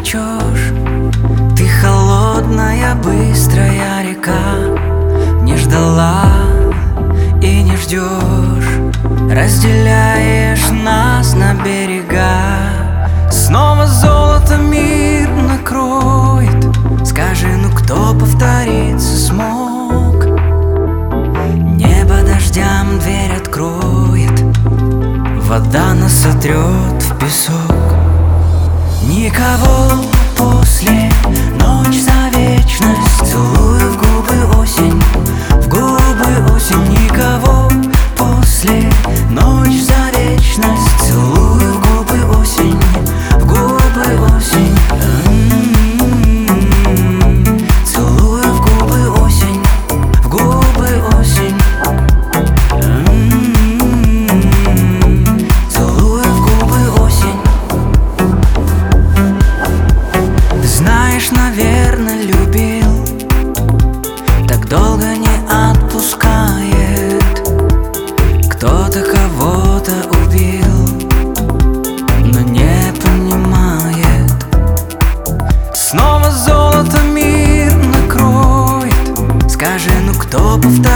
течешь. Ты холодная, быстрая река, не ждала и не ждешь. Разделяешь нас на берега, снова золото мир накроет. Скажи, ну кто повториться смог? Небо дождям дверь откроет, вода нас сотрет в песок. Никого после, ночь за вечность. Целую в губы осень, в губы осень. Никого после, ночь за вечность. Целую в губы осень, в губы осень. Целую в губы осень, в губы осень. Целую в губы осень. Знаешь, наверное, любил, так долго не отпускает. Кто-то кого-то убил, но не понимает. Снова золото мир накроет. Скажи, ну кто повторит?